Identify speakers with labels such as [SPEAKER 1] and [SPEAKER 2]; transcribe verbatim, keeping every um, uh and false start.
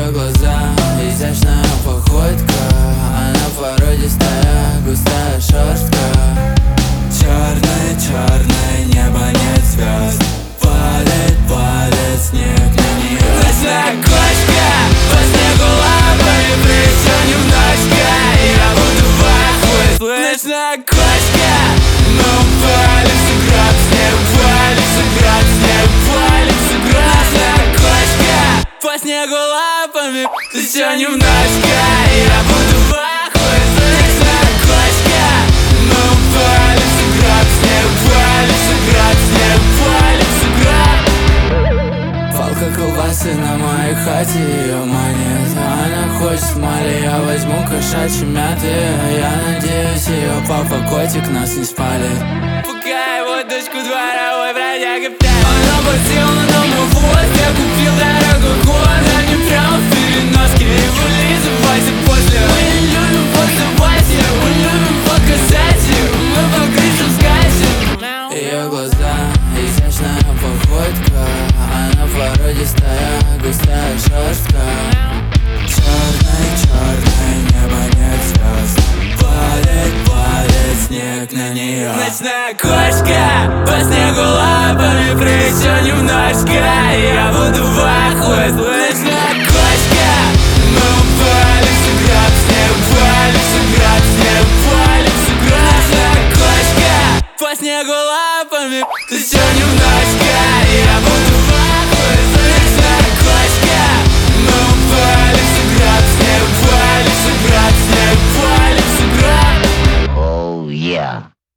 [SPEAKER 1] Ее глаза, изящная походка, она породистая, густая шерстка. Черное, черное небо, нет звезд. Падает, падает снег на нее. Ночная кошка, по снегу лапами присунем ночка. Я буду в ахуе. Ночная кошка, мы упали в сугроб, снег упали в сугроб, снег упали в сугроб. Ночная кошка, по снегу лапами присунем ночка. Я буду в ахуе. Ночная кошка, мы упали в сугроб, снег упали в сугроб, снег упали в сугроб. Палка колбасы на моей хате ее манит. Она хочет мали, я возьму кошачьи мяты. Я надеюсь, ее папа котик нас не спалит. Пока его дочку дворовой бродяга пьяный. Она посела на домовоз, я купил дорогой год. Они прямо в переноске, и вылизывайся после. Мы не любим поцеловать ее, мы любим показать ее. Мы по крышам скачем. Ее глаза, изящная походка, она породистая, густая шерстка. Черное, черное небо, нет звезд. Падает, падает снег на нее. Ночная кошка, по снегу лапами присунем ночка. Я буду в ахуе. Ночная кошка, мы упали в сугроб, снег упали в сугроб, снег упали в сугроб. Ночная кошка, по снегу лапами присунем ночка. Я буду